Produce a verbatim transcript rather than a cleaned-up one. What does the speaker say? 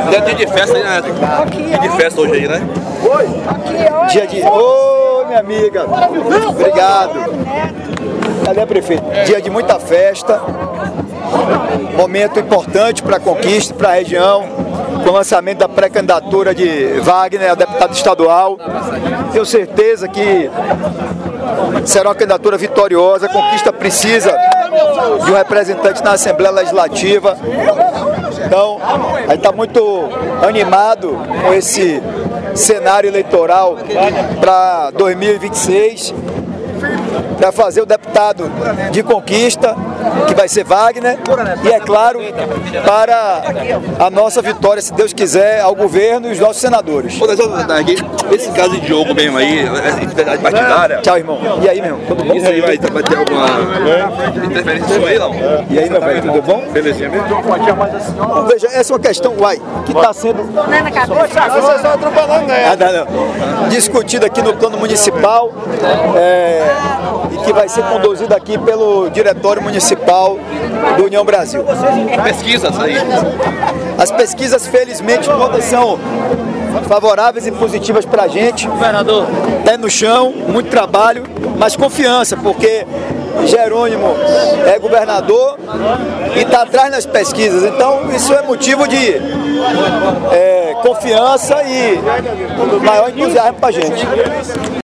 É dia de festa aí, né? Dia de festa hoje aí, né? Oi. Dia de... Oi, minha amiga. Obrigado. Cadê, prefeito? Dia de muita festa. Momento importante para a conquista, para a região. Com o lançamento da pré-candidatura de Wagner a deputado estadual. Tenho certeza que será uma candidatura vitoriosa. A conquista precisa de um representante na Assembleia Legislativa. Então, a gente está muito animado com esse cenário eleitoral para dois mil e vinte e seis, para fazer o deputado de conquista, que vai ser Wagner, e é claro, para a nossa vitória, se Deus quiser, ao governo e os nossos senadores. Esse caso de jogo mesmo aí, atividade partidária. Tchau, irmão. E aí, meu? Tudo bom? Isso aí vai, vai ter alguma interferência nisso aí, não? E aí, meu velho, tudo bom? Belezinha mesmo? Então, veja, essa é uma questão, uai, que está sendo... Vocês estão atropelando, né? Ah, não, não. Discutida aqui no plano municipal, é, e que vai ser conduzida aqui pelo Diretório Municipal do União Brasil. Pesquisas aí. As pesquisas, felizmente, todas são favoráveis e positivas para a gente. Governador. Pé no chão, muito trabalho, mas confiança, porque Jerônimo é governador e está atrás nas pesquisas. Então, isso é motivo de é, confiança e maior entusiasmo para a gente.